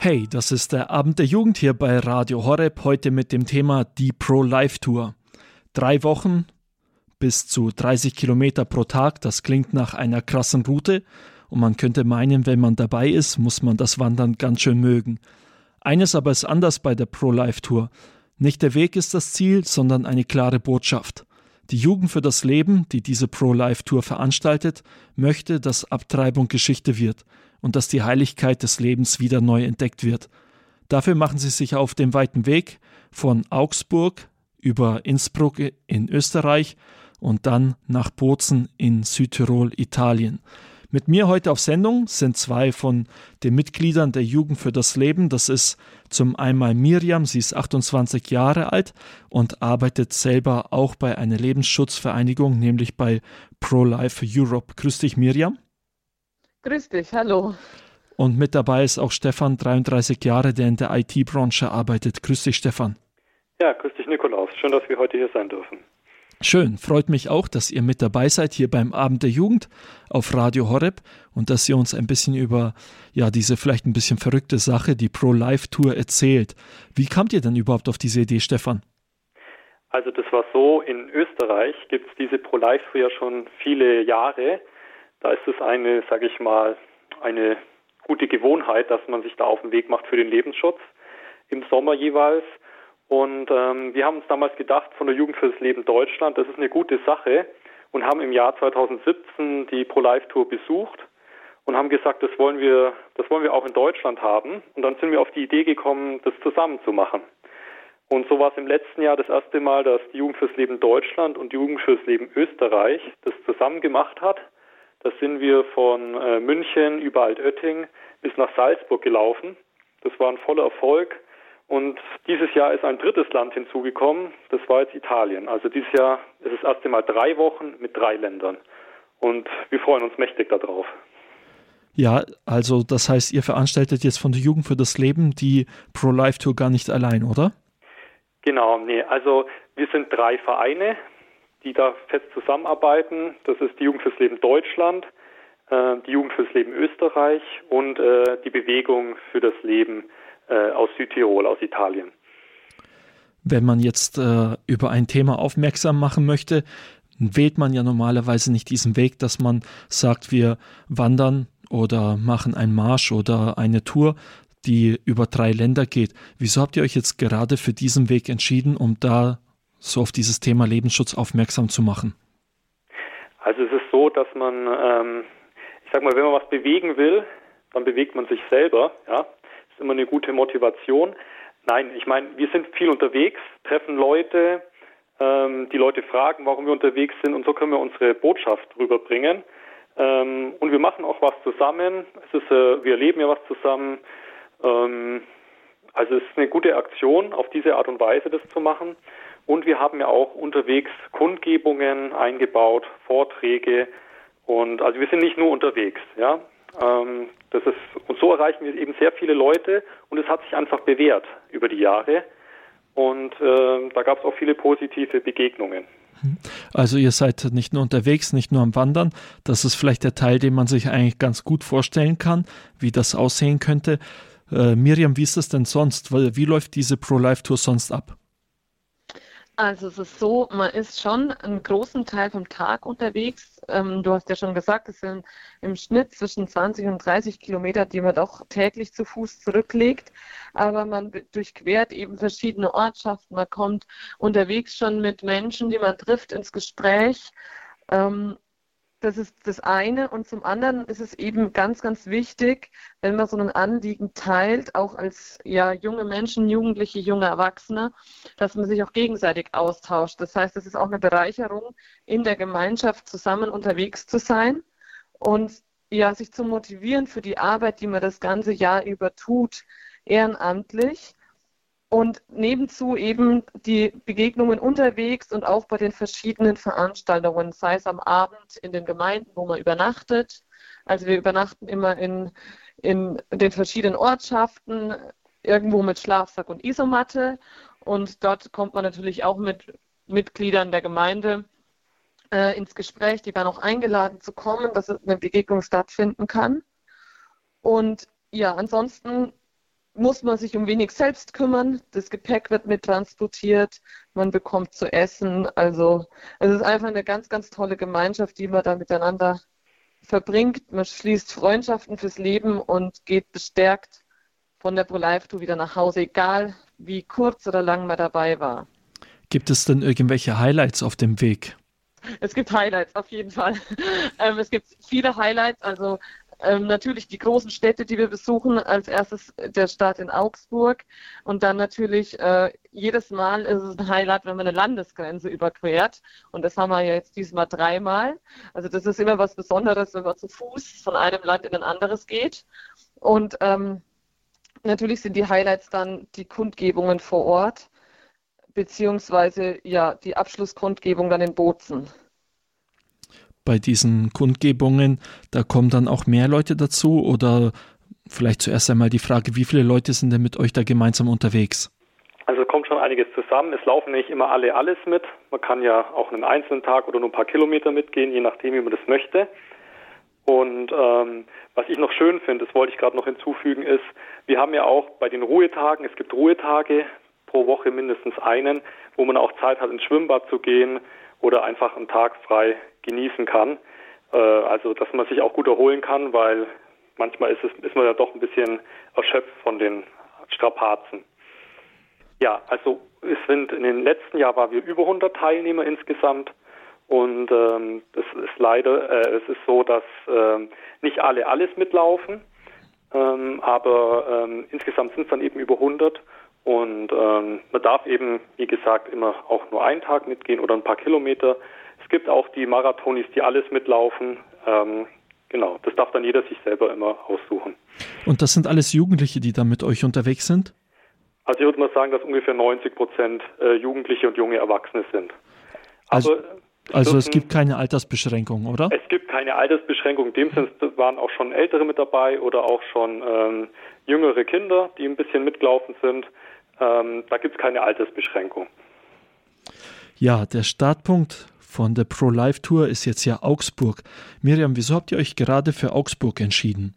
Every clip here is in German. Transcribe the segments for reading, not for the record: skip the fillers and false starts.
Hey, das ist der Abend der Jugend hier bei Radio Horeb, heute mit dem Thema die Pro-Life-Tour. 3 Wochen, bis zu 30 Kilometer pro Tag, das klingt nach einer krassen Route und man könnte meinen, wenn man dabei ist, muss man das Wandern ganz schön mögen. Eines aber ist anders bei der Pro-Life-Tour. Nicht der Weg ist das Ziel, sondern eine klare Botschaft. Die Jugend für das Leben, die diese Pro-Life-Tour veranstaltet, möchte, dass Abtreibung Geschichte wird und dass die Heiligkeit des Lebens wieder neu entdeckt wird. Dafür machen sie sich auf den weiten Weg von Augsburg über Innsbruck in Österreich und dann nach Bozen in Südtirol, Italien. Mit mir heute auf Sendung sind 2 von den Mitgliedern der Jugend für das Leben. Das ist zum einen Miriam, sie ist 28 Jahre alt und arbeitet selber auch bei einer Lebensschutzvereinigung, nämlich bei Pro-Life Europe. Grüß dich, Miriam. Grüß dich, hallo. Und mit dabei ist auch Stefan, 33 Jahre, der in der IT-Branche arbeitet. Grüß dich, Stefan. Ja, grüß dich, Nikolaus. Schön, dass wir heute hier sein dürfen. Schön, freut mich auch, dass ihr mit dabei seid hier beim Abend der Jugend auf Radio Horeb und dass ihr uns ein bisschen über diese vielleicht ein bisschen verrückte Sache, die Pro-Life-Tour erzählt. Wie kamt ihr denn überhaupt auf diese Idee, Stefan? Also das war so, in Österreich gibt es diese Pro-Life-Tour ja schon viele Jahre. Da ist es eine gute Gewohnheit, dass man sich da auf den Weg macht für den Lebensschutz, im Sommer jeweils. Und wir haben uns damals gedacht, von der Jugend für das Leben Deutschland, das ist eine gute Sache und haben im Jahr 2017 die Pro-Life-Tour besucht und haben gesagt, das wollen wir auch in Deutschland haben. Und dann sind wir auf die Idee gekommen, das zusammen zu machen. Und so war es im letzten Jahr das erste Mal, dass die Jugend fürs Leben Deutschland und die Jugend fürs Leben Österreich das zusammen gemacht hat. Da sind wir von München über Altötting bis nach Salzburg gelaufen. Das war ein voller Erfolg. Und dieses Jahr ist ein drittes Land hinzugekommen. Das war jetzt Italien. Also dieses Jahr ist das erste Mal 3 Wochen mit 3 Ländern. Und wir freuen uns mächtig darauf. Ja, also das heißt, ihr veranstaltet jetzt von der Jugend für das Leben die Pro-Life-Tour gar nicht allein, oder? Genau, nee. Also wir sind 3 Vereine, die da fest zusammenarbeiten. Das ist die Jugend fürs Leben Deutschland, die Jugend fürs Leben Österreich und die Bewegung für das Leben aus Südtirol, aus Italien. Wenn man jetzt über ein Thema aufmerksam machen möchte, wählt man ja normalerweise nicht diesen Weg, dass man sagt, wir wandern oder machen einen Marsch oder eine Tour, die über 3 Länder geht. Wieso habt ihr euch jetzt gerade für diesen Weg entschieden, um da so auf dieses Thema Lebensschutz aufmerksam zu machen? Also es ist so, dass man, wenn man was bewegen will, dann bewegt man sich selber, ja. Das ist immer eine gute Motivation. Nein, ich meine, wir sind viel unterwegs, treffen Leute, die Leute fragen, warum wir unterwegs sind und so können wir unsere Botschaft rüberbringen. Und wir machen auch was zusammen. Wir erleben ja was zusammen. Also es ist eine gute Aktion, auf diese Art und Weise das zu machen. Und wir haben ja auch unterwegs Kundgebungen eingebaut, Vorträge. Und also wir sind nicht nur unterwegs, ja. Und so erreichen wir eben sehr viele Leute und es hat sich einfach bewährt über die Jahre. Und da gab es auch viele positive Begegnungen. Also ihr seid nicht nur unterwegs, nicht nur am Wandern. Das ist vielleicht der Teil, den man sich eigentlich ganz gut vorstellen kann, wie das aussehen könnte. Miriam, wie ist es denn sonst? Wie läuft diese Pro-Life-Tour sonst ab? Also es ist so, man ist schon einen großen Teil vom Tag unterwegs. Du hast ja schon gesagt, es sind im Schnitt zwischen 20 und 30 Kilometer, die man doch täglich zu Fuß zurücklegt. Aber man durchquert eben verschiedene Ortschaften. Man kommt unterwegs schon mit Menschen, die man trifft, ins Gespräch. Das ist das eine. Und zum anderen ist es eben ganz, ganz wichtig, wenn man so ein Anliegen teilt, auch als junge Menschen, Jugendliche, junge Erwachsene, dass man sich auch gegenseitig austauscht. Das heißt, es ist auch eine Bereicherung, in der Gemeinschaft zusammen unterwegs zu sein und sich zu motivieren für die Arbeit, die man das ganze Jahr über tut, ehrenamtlich. Und nebenzu eben die Begegnungen unterwegs und auch bei den verschiedenen Veranstaltungen, sei es am Abend in den Gemeinden, wo man übernachtet. Also wir übernachten immer in den verschiedenen Ortschaften, irgendwo mit Schlafsack und Isomatte. Und dort kommt man natürlich auch mit Mitgliedern der Gemeinde ins Gespräch. Die werden auch eingeladen zu kommen, dass eine Begegnung stattfinden kann. Und ansonsten muss man sich um wenig selbst kümmern. Das Gepäck wird mit transportiert, man bekommt zu essen. Also es ist einfach eine ganz, ganz tolle Gemeinschaft, die man da miteinander verbringt. Man schließt Freundschaften fürs Leben und geht bestärkt von der Pro-Life-Tour wieder nach Hause, egal wie kurz oder lang man dabei war. Gibt es denn irgendwelche Highlights auf dem Weg? Es gibt Highlights, auf jeden Fall. Es gibt viele Highlights, also natürlich die großen Städte, die wir besuchen. Als erstes der Start in Augsburg und dann natürlich jedes Mal ist es ein Highlight, wenn man eine Landesgrenze überquert. Und das haben wir ja jetzt diesmal 3-mal. Also das ist immer was Besonderes, wenn man zu Fuß von einem Land in ein anderes geht. Und natürlich sind die Highlights dann die Kundgebungen vor Ort, beziehungsweise ja die Abschlusskundgebung dann in Bozen. Bei diesen Kundgebungen, da kommen dann auch mehr Leute dazu oder vielleicht zuerst einmal die Frage, wie viele Leute sind denn mit euch da gemeinsam unterwegs? Also kommt schon einiges zusammen. Es laufen nicht immer alle alles mit. Man kann ja auch einen einzelnen Tag oder nur ein paar Kilometer mitgehen, je nachdem, wie man das möchte. Und was ich noch schön finde, das wollte ich gerade noch hinzufügen, ist, wir haben ja auch bei den Ruhetagen, es gibt Ruhetage, pro Woche mindestens einen, wo man auch Zeit hat, ins Schwimmbad zu gehen oder einfach einen Tag frei genießen kann. Also, dass man sich auch gut erholen kann, weil manchmal ist man ja doch ein bisschen erschöpft von den Strapazen. Ja, also in den letzten Jahren waren wir über 100 Teilnehmer insgesamt und es ist so, dass nicht alle alles mitlaufen, aber insgesamt sind es dann eben über 100 und man darf eben, wie gesagt, immer auch nur einen Tag mitgehen oder ein paar Kilometer. Es gibt auch die Marathonis, die alles mitlaufen. Genau, das darf dann jeder sich selber immer aussuchen. Und das sind alles Jugendliche, die da mit euch unterwegs sind? Also ich würde mal sagen, dass ungefähr 90% Jugendliche und junge Erwachsene sind. Also es gibt keine Altersbeschränkung, oder? Es gibt keine Altersbeschränkung. In dem Sinne waren auch schon Ältere mit dabei oder auch schon jüngere Kinder, die ein bisschen mitgelaufen sind. Da gibt es keine Altersbeschränkung. Ja, der Startpunkt von der Pro-Life-Tour ist jetzt ja Augsburg. Miriam, wieso habt ihr euch gerade für Augsburg entschieden?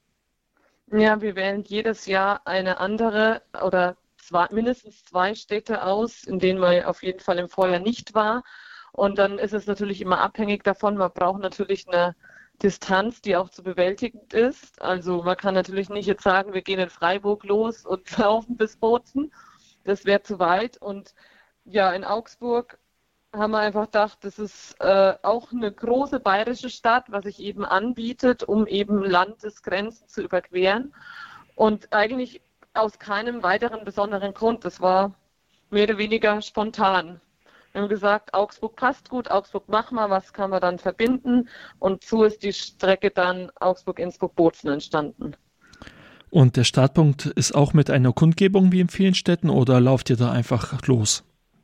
Ja, wir wählen jedes Jahr eine andere oder mindestens 2 Städte aus, in denen man auf jeden Fall im Vorjahr nicht war. Und dann ist es natürlich immer abhängig davon, man braucht natürlich eine Distanz, die auch zu bewältigend ist. Also man kann natürlich nicht jetzt sagen, wir gehen in Freiburg los und laufen bis Bozen. Das wäre zu weit. Und ja, in Augsburg haben wir einfach gedacht, das ist auch eine große bayerische Stadt, was sich eben anbietet, um eben Landesgrenzen zu überqueren. Und eigentlich aus keinem weiteren besonderen Grund. Das war mehr oder weniger spontan. Wir haben gesagt, Augsburg passt gut, Augsburg machen wir, was kann man dann verbinden? Und so ist die Strecke dann Augsburg-Innsbruck-Bozen entstanden. Und der Startpunkt ist auch mit einer Kundgebung wie in vielen Städten oder lauft ihr da einfach los?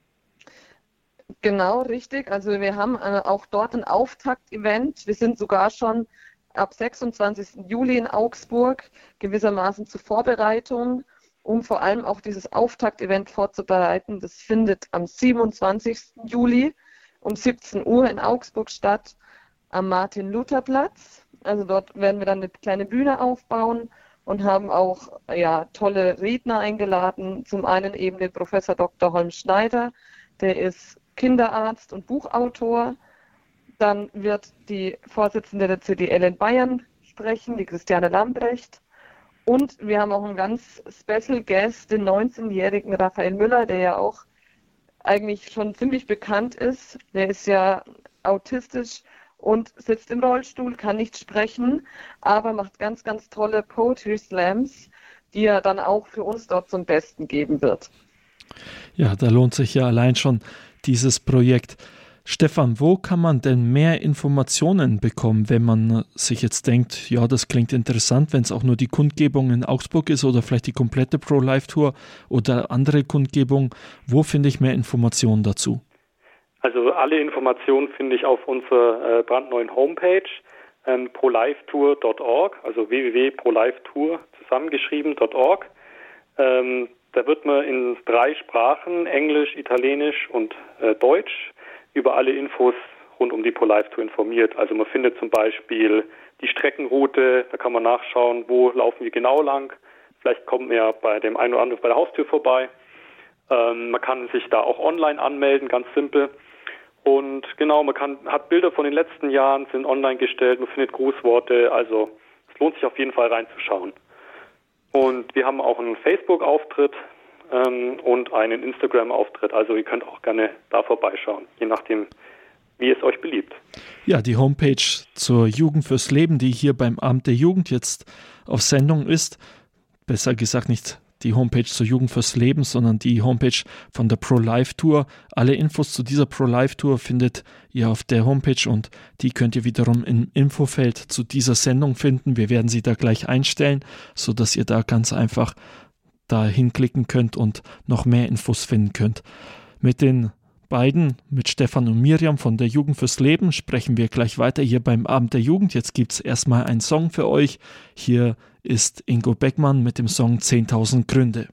Genau, richtig. Also wir haben auch dort ein Auftakt-Event. Wir sind sogar schon ab 26. Juli in Augsburg, gewissermaßen zur Vorbereitung, um vor allem auch dieses Auftakt-Event vorzubereiten. Das findet am 27. Juli um 17 Uhr in Augsburg statt, am Martin-Luther-Platz. Also dort werden wir dann eine kleine Bühne aufbauen und haben auch tolle Redner eingeladen. Zum einen eben den Professor Dr. Holm Schneider, der ist Kinderarzt und Buchautor. Dann wird die Vorsitzende der CDL in Bayern sprechen, die Christiane Lambrecht. Und wir haben auch einen ganz Special Guest, den 19-jährigen Raphael Müller, der ja auch eigentlich schon ziemlich bekannt ist. Der ist ja autistisch und sitzt im Rollstuhl, kann nicht sprechen, aber macht ganz, ganz tolle Poetry Slams, die er dann auch für uns dort zum Besten geben wird. Ja, da lohnt sich ja allein schon dieses Projekt. Stefan, wo kann man denn mehr Informationen bekommen, wenn man sich jetzt denkt, ja, das klingt interessant, wenn es auch nur die Kundgebung in Augsburg ist oder vielleicht die komplette Pro-Life-Tour oder andere Kundgebung. Wo finde ich mehr Informationen dazu? Also alle Informationen finde ich auf unserer brandneuen Homepage prolifetour.org, also www.prolifetour zusammengeschrieben.org. Da wird man in 3 Sprachen, Englisch, Italienisch und Deutsch, über alle Infos rund um die Pro-Life-Tour informiert. Also man findet zum Beispiel die Streckenroute, da kann man nachschauen, wo laufen wir genau lang, Vielleicht kommt man ja bei dem einen oder anderen bei der Haustür vorbei. Man kann sich da auch online anmelden, ganz simpel. Und genau, hat Bilder von den letzten Jahren, sind online gestellt, man findet Grußworte, also es lohnt sich auf jeden Fall reinzuschauen. Und wir haben auch einen Facebook-Auftritt und einen Instagram-Auftritt, also ihr könnt auch gerne da vorbeischauen, je nachdem, wie es euch beliebt. Ja, die Homepage zur Jugend fürs Leben, die hier beim Abend der Jugend jetzt auf Sendung ist, besser gesagt nicht die Homepage zur Jugend fürs Leben, sondern die Homepage von der Pro-Life-Tour. Alle Infos zu dieser Pro-Life-Tour findet ihr auf der Homepage und die könnt ihr wiederum im Infofeld zu dieser Sendung finden. Wir werden sie da gleich einstellen, sodass ihr da ganz einfach da hinklicken könnt und noch mehr Infos finden könnt. Mit den beiden, mit Stefan und Miriam von der Jugend fürs Leben, sprechen wir gleich weiter hier beim Abend der Jugend. Jetzt gibt es erstmal einen Song für euch. Hier ist Ingo Beckmann mit dem Song 10.000 Gründe.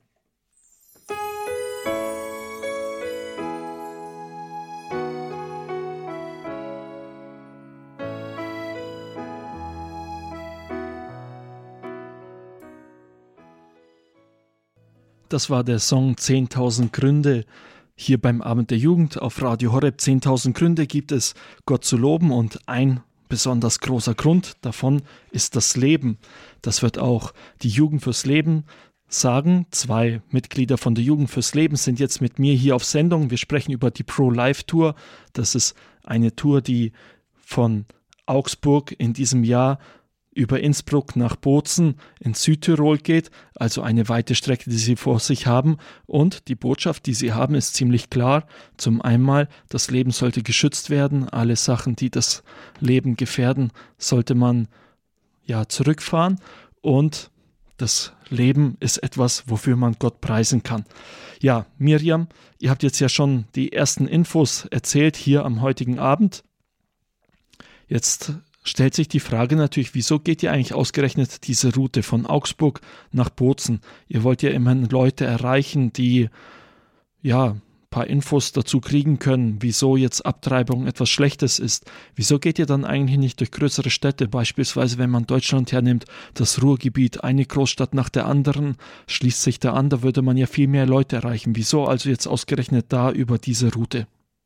Das war der Song 10.000 Gründe. Hier beim Abend der Jugend auf Radio Horeb. 10.000 Gründe gibt es, Gott zu loben, und ein besonders großer Grund davon ist das Leben. Das wird auch die Jugend fürs Leben sagen. 2 Mitglieder von der Jugend fürs Leben sind jetzt mit mir hier auf Sendung. Wir sprechen über die Pro-Life-Tour. Das ist eine Tour, die von Augsburg in diesem Jahr über Innsbruck nach Bozen in Südtirol geht, also eine weite Strecke, die sie vor sich haben. Und die Botschaft, die sie haben, ist ziemlich klar. Zum einen, das Leben sollte geschützt werden. Alle Sachen, die das Leben gefährden, sollte man zurückfahren. Und das Leben ist etwas, wofür man Gott preisen kann. Ja, Miriam, ihr habt jetzt ja schon die ersten Infos erzählt hier am heutigen Abend. Jetzt stellt sich die Frage natürlich, wieso geht ihr eigentlich ausgerechnet diese Route von Augsburg nach Bozen? Ihr wollt ja immerhin Leute erreichen, die ein paar Infos dazu kriegen können, wieso jetzt Abtreibung etwas Schlechtes ist. Wieso geht ihr dann eigentlich nicht durch größere Städte? Beispielsweise, wenn man Deutschland hernimmt, das Ruhrgebiet, eine Großstadt nach der anderen, schließt sich da an, da würde man ja viel mehr Leute erreichen. Wieso also jetzt ausgerechnet da über diese Route?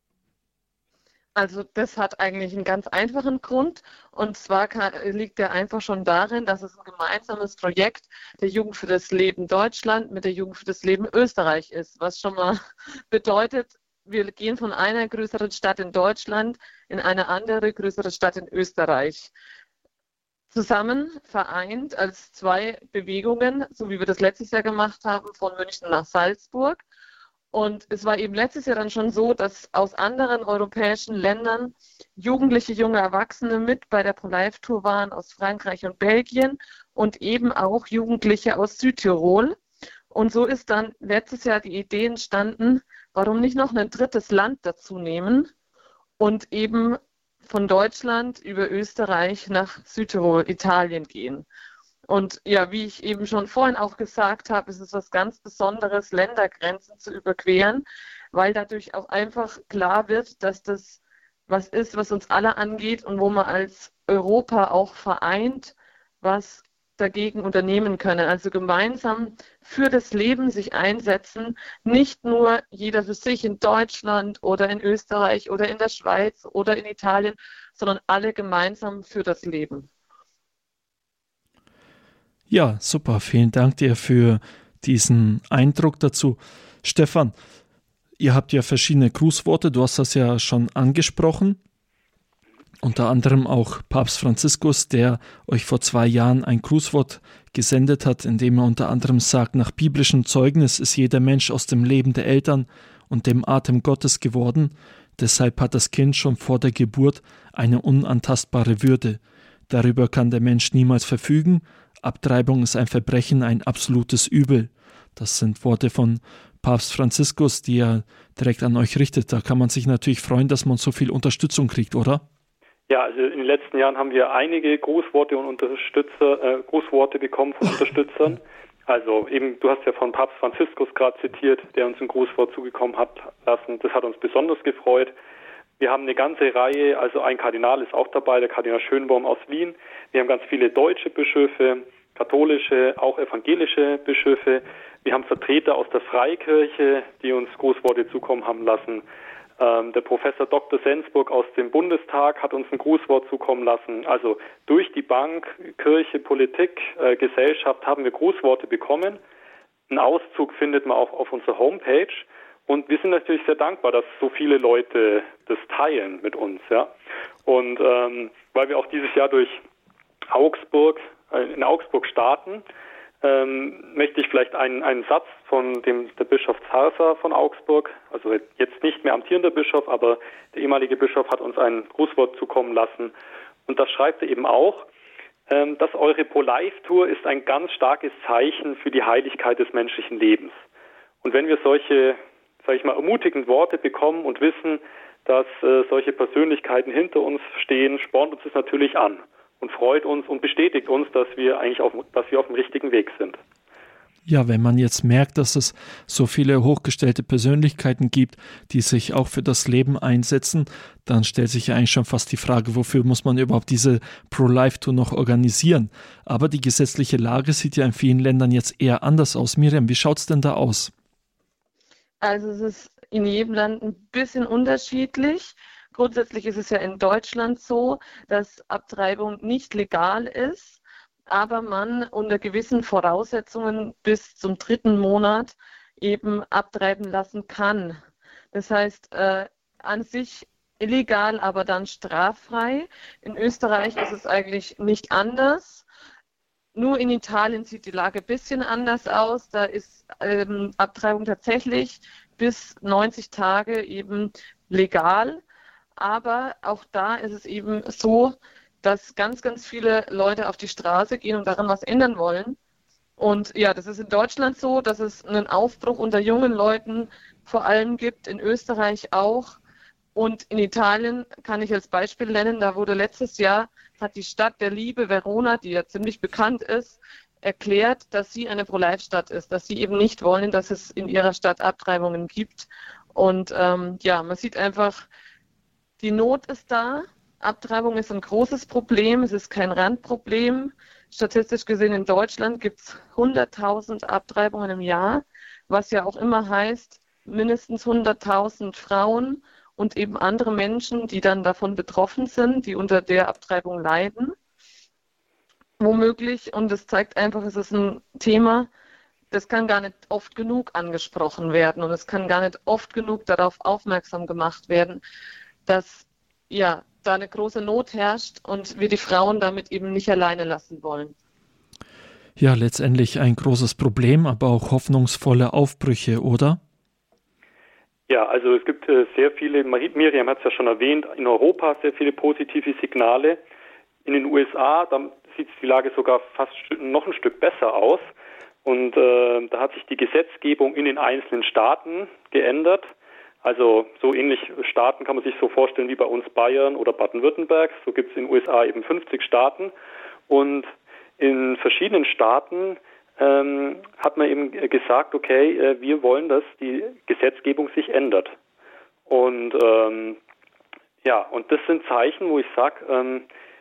Also das hat eigentlich einen ganz einfachen Grund, und zwar liegt der einfach schon darin, dass es ein gemeinsames Projekt der Jugend für das Leben Deutschland mit der Jugend für das Leben Österreich ist, was schon mal bedeutet, wir gehen von einer größeren Stadt in Deutschland in eine andere größere Stadt in Österreich. Zusammen vereint als 2 Bewegungen, so wie wir das letztes Jahr gemacht haben, von München nach Salzburg. Und es war eben letztes Jahr dann schon so, dass aus anderen europäischen Ländern jugendliche, junge Erwachsene mit bei der Pro-Life-Tour waren, aus Frankreich und Belgien und eben auch Jugendliche aus Südtirol. Und so ist dann letztes Jahr die Idee entstanden, warum nicht noch ein drittes Land dazu nehmen und eben von Deutschland über Österreich nach Südtirol, Italien gehen. Und ja, wie ich eben schon vorhin auch gesagt habe, ist es was ganz Besonderes, Ländergrenzen zu überqueren, weil dadurch auch einfach klar wird, dass das was ist, was uns alle angeht und wo man als Europa auch vereint, was dagegen unternehmen können. Also gemeinsam für das Leben sich einsetzen, nicht nur jeder für sich in Deutschland oder in Österreich oder in der Schweiz oder in Italien, sondern alle gemeinsam für das Leben. Ja, super. Vielen Dank dir für diesen Eindruck dazu. Stefan, ihr habt ja verschiedene Grußworte. Du hast das ja schon angesprochen. Unter anderem auch Papst Franziskus, der euch vor 2 Jahren ein Grußwort gesendet hat, in dem er unter anderem sagt, nach biblischem Zeugnis ist jeder Mensch aus dem Leben der Eltern und dem Atem Gottes geworden. Deshalb hat das Kind schon vor der Geburt eine unantastbare Würde. Darüber kann der Mensch niemals verfügen. Abtreibung ist ein Verbrechen, ein absolutes Übel. Das sind Worte von Papst Franziskus, die er direkt an euch richtet. Da kann man sich natürlich freuen, dass man so viel Unterstützung kriegt, oder? Ja, also in den letzten Jahren haben wir einige Grußworte und Grußworte bekommen von Unterstützern. Also eben, du hast ja von Papst Franziskus gerade zitiert, der uns ein Grußwort zugekommen hat lassen. Das hat uns besonders gefreut. Wir haben eine ganze Reihe, also ein Kardinal ist auch dabei, der Kardinal Schönborn aus Wien. Wir haben ganz viele deutsche Bischöfe, katholische, auch evangelische Bischöfe. Wir haben Vertreter aus der Freikirche, die uns Grußworte zukommen haben lassen. Der Professor Dr. Sensburg aus dem Bundestag hat uns ein Grußwort zukommen lassen. Also durch die Bank, Kirche, Politik, Gesellschaft haben wir Grußworte bekommen. Einen Auszug findet man auch auf unserer Homepage. Und wir sind natürlich sehr dankbar, dass so viele Leute das teilen mit uns. Ja. Und weil wir auch dieses Jahr durch in Augsburg starten, möchte ich vielleicht einen Satz von der Bischof Zarsa von Augsburg, also jetzt nicht mehr amtierender Bischof, aber der ehemalige Bischof hat uns ein Grußwort zukommen lassen. Und das schreibt er eben auch, dass eure Pro-Life-Tour ist ein ganz starkes Zeichen für die Heiligkeit des menschlichen Lebens. Und wenn wir solche, sage ich mal, ermutigenden Worte bekommen und wissen, dass solche Persönlichkeiten hinter uns stehen, spornt uns das natürlich an und freut uns und bestätigt uns, dass wir auf dem richtigen Weg sind. Ja, wenn man jetzt merkt, dass es so viele hochgestellte Persönlichkeiten gibt, die sich auch für das Leben einsetzen, dann stellt sich ja eigentlich schon fast die Frage, wofür muss man überhaupt diese Pro-Life-Tour noch organisieren? Aber die gesetzliche Lage sieht ja in vielen Ländern jetzt eher anders aus. Miriam, wie schaut es denn da aus? Also es ist in jedem Land ein bisschen unterschiedlich. Grundsätzlich ist es ja in Deutschland so, dass Abtreibung nicht legal ist, aber man unter gewissen Voraussetzungen bis zum 3. Monat eben abtreiben lassen kann. Das heißt, an sich illegal, aber dann straffrei. In Österreich ist es eigentlich nicht anders. Nur in Italien sieht die Lage ein bisschen anders aus. Da ist Abtreibung tatsächlich bis 90 Tage eben legal. Aber auch da ist es eben so, dass ganz, ganz viele Leute auf die Straße gehen und daran was ändern wollen. Und ja, das ist in Deutschland so, dass es einen Aufbruch unter jungen Leuten vor allem gibt, in Österreich auch. Und in Italien kann ich als Beispiel nennen, da wurde letztes Jahr, hat die Stadt der Liebe Verona, die ja ziemlich bekannt ist, erklärt, dass sie eine Pro-Life-Stadt ist, dass sie eben nicht wollen, dass es in ihrer Stadt Abtreibungen gibt. Und man sieht einfach, die Not ist da. Abtreibung ist ein großes Problem. Es ist kein Randproblem. Statistisch gesehen in Deutschland gibt es 100.000 Abtreibungen im Jahr, was ja auch immer heißt, mindestens 100.000 Frauen und eben andere Menschen, die dann davon betroffen sind, die unter der Abtreibung leiden. Womöglich, und das zeigt einfach, es ist ein Thema, das kann gar nicht oft genug angesprochen werden und es kann gar nicht oft genug darauf aufmerksam gemacht werden, dass ja da eine große Not herrscht und wir die Frauen damit eben nicht alleine lassen wollen. Ja, letztendlich ein großes Problem, aber auch hoffnungsvolle Aufbrüche, oder? Ja, also es gibt sehr viele, Miriam hat es ja schon erwähnt, in Europa sehr viele positive Signale. In den USA, da sieht die Lage sogar fast noch ein Stück besser aus. Und da hat sich die Gesetzgebung in den einzelnen Staaten geändert. Also so ähnlich Staaten kann man sich so vorstellen wie bei uns Bayern oder Baden-Württemberg. So gibt es in den USA eben 50 Staaten. Und in verschiedenen Staaten hat man eben gesagt, okay, wir wollen, dass die Gesetzgebung sich ändert. Und und das sind Zeichen, wo ich sage,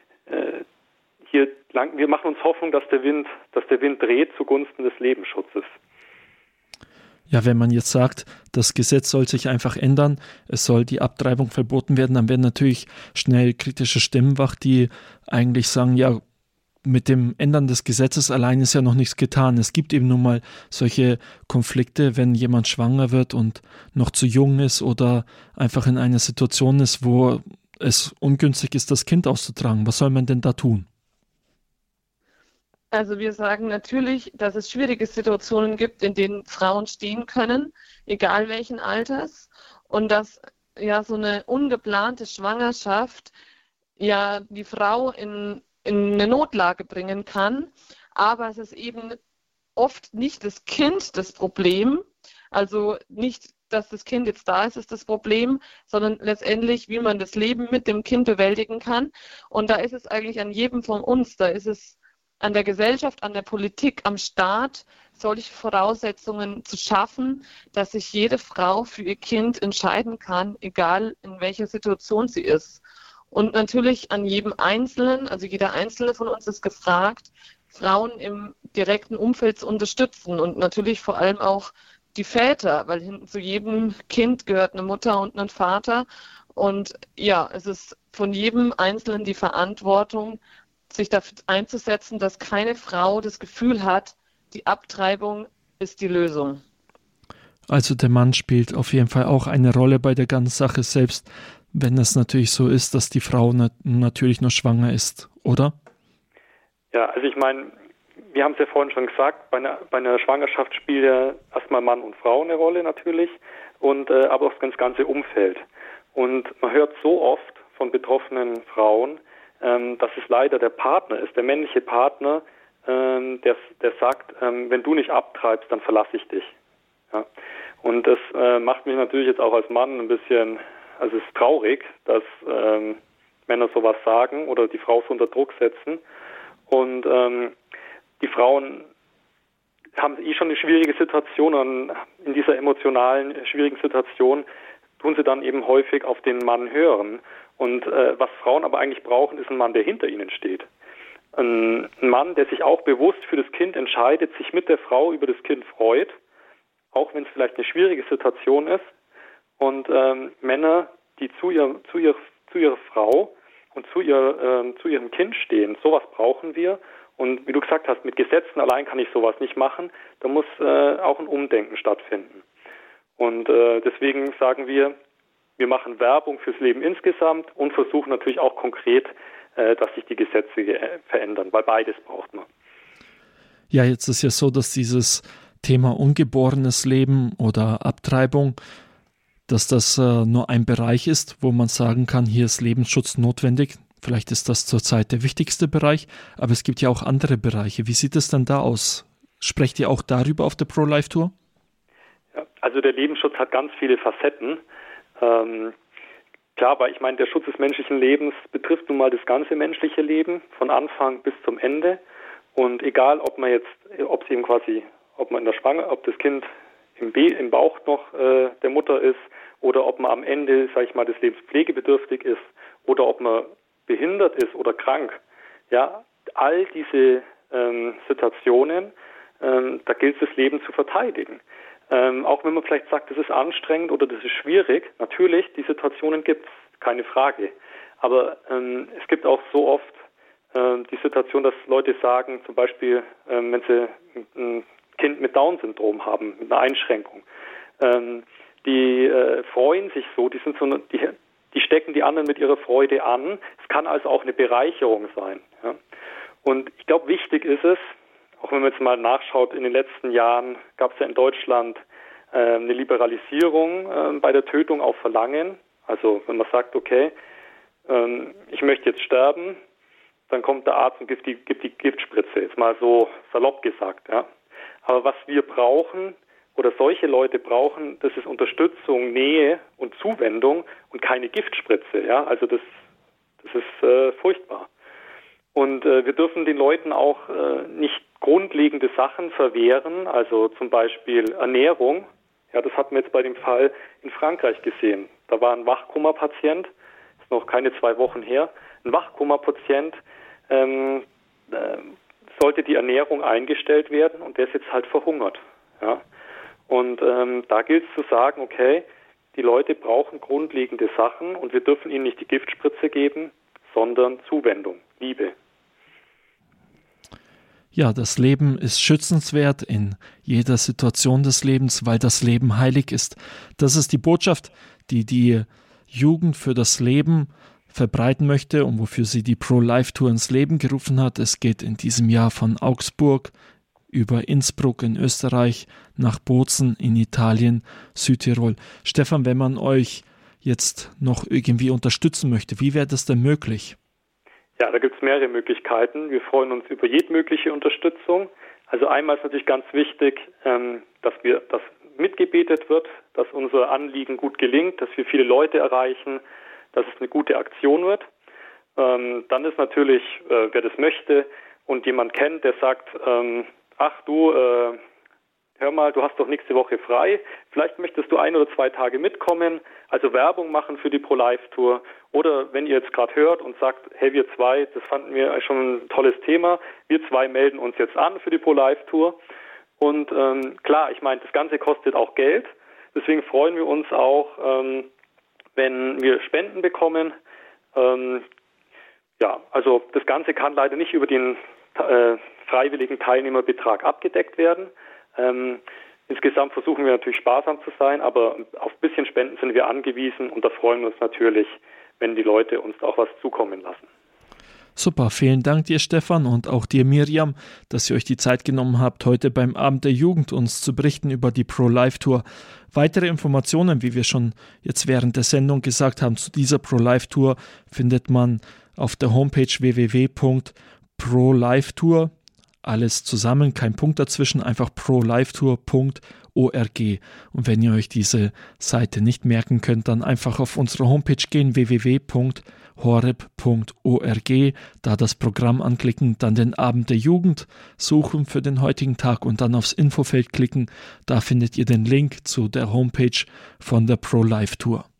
wir machen uns Hoffnung, dass der Wind dreht zugunsten des Lebensschutzes. Ja, wenn man jetzt sagt, das Gesetz soll sich einfach ändern, es soll die Abtreibung verboten werden, dann werden natürlich schnell kritische Stimmen wach, die eigentlich sagen, ja, mit dem Ändern des Gesetzes allein ist ja noch nichts getan. Es gibt eben nun mal solche Konflikte, wenn jemand schwanger wird und noch zu jung ist oder einfach in einer Situation ist, wo es ungünstig ist, das Kind auszutragen. Was soll man denn da tun? Also wir sagen natürlich, dass es schwierige Situationen gibt, in denen Frauen stehen können, egal welchen Alters, und dass ja so eine ungeplante Schwangerschaft ja die Frau in eine Notlage bringen kann, aber es ist eben oft nicht das Kind das Problem, also nicht, dass das Kind jetzt da ist das Problem, sondern letztendlich, wie man das Leben mit dem Kind bewältigen kann. Und da ist es eigentlich an jedem von uns, da ist es an der Gesellschaft, an der Politik, am Staat, solche Voraussetzungen zu schaffen, dass sich jede Frau für ihr Kind entscheiden kann, egal in welcher Situation sie ist. Und natürlich an jedem Einzelnen, also jeder Einzelne von uns ist gefragt, Frauen im direkten Umfeld zu unterstützen und natürlich vor allem auch die Väter, weil hinten zu jedem Kind gehört eine Mutter und ein Vater. Und ja, es ist von jedem Einzelnen die Verantwortung, sich dafür einzusetzen, dass keine Frau das Gefühl hat, die Abtreibung ist die Lösung. Also der Mann spielt auf jeden Fall auch eine Rolle bei der ganzen Sache, selbst wenn es natürlich so ist, dass die Frau natürlich nur schwanger ist, oder? Ja, also ich meine, wir haben es ja vorhin schon gesagt, bei einer Schwangerschaft spielt ja erstmal Mann und Frau eine Rolle natürlich, und aber auch das ganze Umfeld. Und man hört so oft von betroffenen Frauen, dass es leider der Partner ist, der männliche Partner, der sagt, wenn du nicht abtreibst, dann verlasse ich dich. Ja? Und das macht mich natürlich jetzt auch als Mann ein bisschen, also es ist traurig, dass Männer sowas sagen oder die Frau so unter Druck setzen. Und die Frauen haben schon eine schwierige Situation, und in dieser emotionalen, schwierigen Situation tun sie dann eben häufig auf den Mann hören. Und was Frauen aber eigentlich brauchen, ist ein Mann, der hinter ihnen steht. Ein Mann, der sich auch bewusst für das Kind entscheidet, sich mit der Frau über das Kind freut, auch wenn es vielleicht eine schwierige Situation ist. Und Männer, die zu ihrer Frau und zu ihrem Kind stehen, sowas brauchen wir. Und wie du gesagt hast, mit Gesetzen allein kann ich sowas nicht machen. Da muss auch ein Umdenken stattfinden. Und deswegen sagen wir machen Werbung fürs Leben insgesamt und versuchen natürlich auch konkret, dass sich die Gesetze verändern, weil beides braucht man. Ja, jetzt ist ja so, dass dieses Thema ungeborenes Leben oder Abtreibung, dass das nur ein Bereich ist, wo man sagen kann, hier ist Lebensschutz notwendig. Vielleicht ist das zurzeit der wichtigste Bereich, aber es gibt ja auch andere Bereiche. Wie sieht es dann da aus? Sprecht ihr auch darüber auf der Pro-Life-Tour? Ja, also der Lebensschutz hat ganz viele Facetten. Klar, aber ich meine, der Schutz des menschlichen Lebens betrifft nun mal das ganze menschliche Leben, von Anfang bis zum Ende. Und egal, ob man das Kind im Bauch noch der Mutter ist oder ob man am Ende, sage ich mal, des Lebens pflegebedürftig ist oder ob man behindert ist oder krank. Ja, all diese Situationen, da gilt es, das Leben zu verteidigen. Auch wenn man vielleicht sagt, das ist anstrengend oder das ist schwierig, natürlich, die Situationen gibt es, keine Frage. Aber es gibt auch so oft die Situation, dass Leute sagen, zum Beispiel, wenn sie ein Kind mit Down-Syndrom haben, mit einer Einschränkung, die freuen sich so, die stecken die anderen mit ihrer Freude an. Es kann also auch eine Bereicherung sein. Ja? Und ich glaube, wichtig ist es, auch wenn man jetzt mal nachschaut, in den letzten Jahren gab es ja in Deutschland eine Liberalisierung bei der Tötung auf Verlangen. Also wenn man sagt, okay, ich möchte jetzt sterben, dann kommt der Arzt und gibt die Giftspritze, jetzt mal so salopp gesagt. Ja. Aber was wir brauchen oder solche Leute brauchen, das ist Unterstützung, Nähe und Zuwendung und keine Giftspritze. Ja. Also das ist furchtbar. Und wir dürfen den Leuten auch nicht grundlegende Sachen verwehren, also zum Beispiel Ernährung. Ja, das hatten wir jetzt bei dem Fall in Frankreich gesehen. Da war ein Wachkoma-Patient, ist noch keine 2 Wochen her, ein Wachkoma-Patient, sollte die Ernährung eingestellt werden und der ist jetzt halt verhungert. Ja? Und da gilt es zu sagen, okay, die Leute brauchen grundlegende Sachen und wir dürfen ihnen nicht die Giftspritze geben, sondern Zuwendung, Liebe. Ja, das Leben ist schützenswert in jeder Situation des Lebens, weil das Leben heilig ist. Das ist die Botschaft, die die Jugend für das Leben verbreiten möchte und wofür sie die Pro-Life-Tour ins Leben gerufen hat. Es geht in diesem Jahr von Augsburg über Innsbruck in Österreich nach Bozen in Italien, Südtirol. Stefan, wenn man euch jetzt noch irgendwie unterstützen möchte, wie wäre das denn möglich? Ja, da gibt es mehrere Möglichkeiten. Wir freuen uns über jedmögliche Unterstützung. Also einmal ist natürlich ganz wichtig, dass mitgebetet wird, dass unser Anliegen gut gelingt, dass wir viele Leute erreichen, dass es eine gute Aktion wird. Dann ist natürlich, wer das möchte und jemand kennt, der sagt, hör mal, du hast doch nächste Woche frei, vielleicht möchtest du 1 oder 2 Tage mitkommen, also Werbung machen für die Pro-Life-Tour. Oder wenn ihr jetzt gerade hört und sagt, hey, wir zwei, das fanden wir schon ein tolles Thema, wir zwei melden uns jetzt an für die Pro-Life-Tour. Und klar, ich meine, das Ganze kostet auch Geld, deswegen freuen wir uns auch, wenn wir Spenden bekommen. Also das Ganze kann leider nicht über den freiwilligen Teilnehmerbetrag abgedeckt werden. Insgesamt versuchen wir natürlich sparsam zu sein, aber auf ein bisschen Spenden sind wir angewiesen und da freuen wir uns natürlich, wenn die Leute uns auch was zukommen lassen. Super, vielen Dank dir, Stefan, und auch dir, Miriam, dass ihr euch die Zeit genommen habt, heute beim Abend der Jugend uns zu berichten über die Pro-Life-Tour. Weitere Informationen, wie wir schon jetzt während der Sendung gesagt haben, zu dieser Pro-Life-Tour findet man auf der Homepage www.prolifetour, alles zusammen, kein Punkt dazwischen, einfach prolifetour.org. Und wenn ihr euch diese Seite nicht merken könnt, dann einfach auf unsere Homepage gehen, www.horeb.org, da das Programm anklicken, dann den Abend der Jugend suchen für den heutigen Tag und dann aufs Infofeld klicken. Da findet ihr den Link zu der Homepage von der Pro-Life-Tour.